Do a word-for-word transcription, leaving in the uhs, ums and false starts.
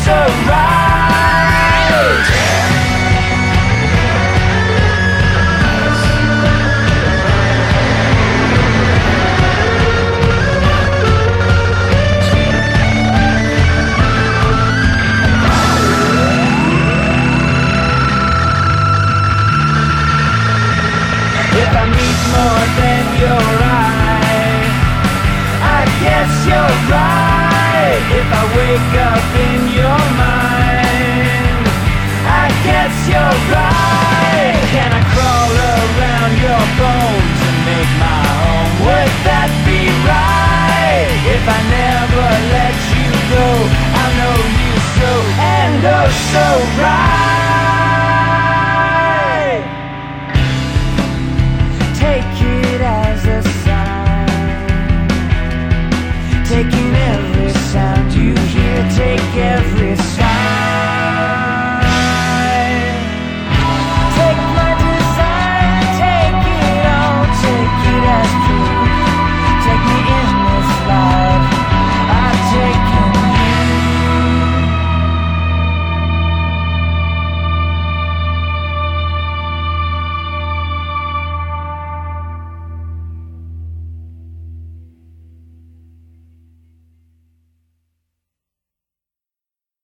so right. If I need more than your eye, I guess you're right. If I wake up in your mind, I guess you're right. Can I crawl around your bones and make my home? Would that be right? If I never let you go, I know you so and oh so right.